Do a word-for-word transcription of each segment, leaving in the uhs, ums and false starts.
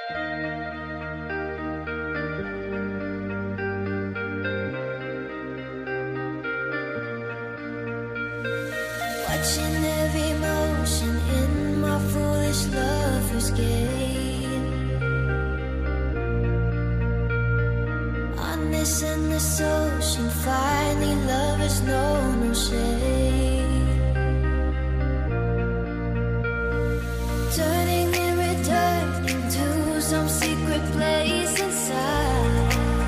Watching every motion in my foolish lover's game. On this endless ocean, finally lovers know no shame. Turning and returning to some secret place inside.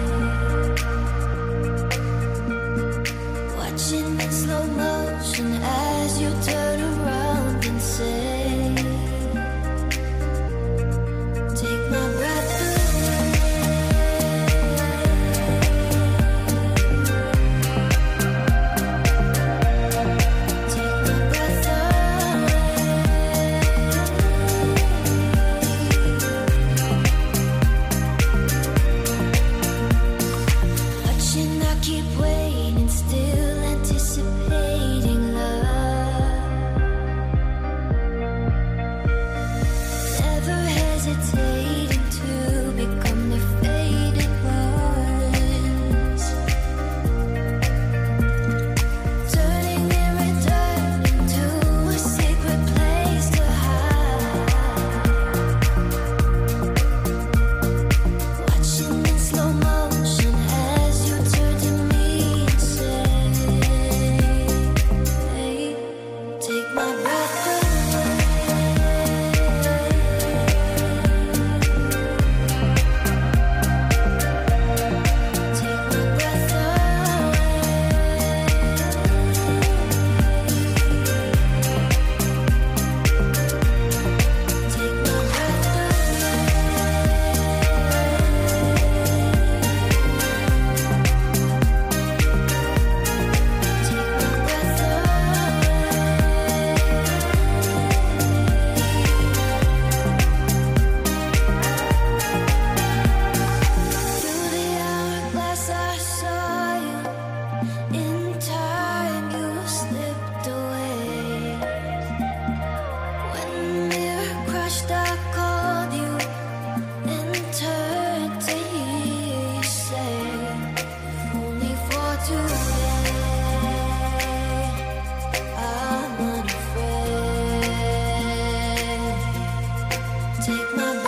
Watching in slow motion as you turn around and say, take my breath away. Take my breath away. Watching, I keep waiting, still anticipating love. Never hesitating to become the faded ones. Turning and returning to a secret place to hide. Watching in slow motion as you turn to me and say, take my breath away. Take my breath away. Take my breath Through the hourglass I saw you. In time you slipped away. When the mirror crashed I called you and turned to hear you say, if only for today I'm unafraid. Take my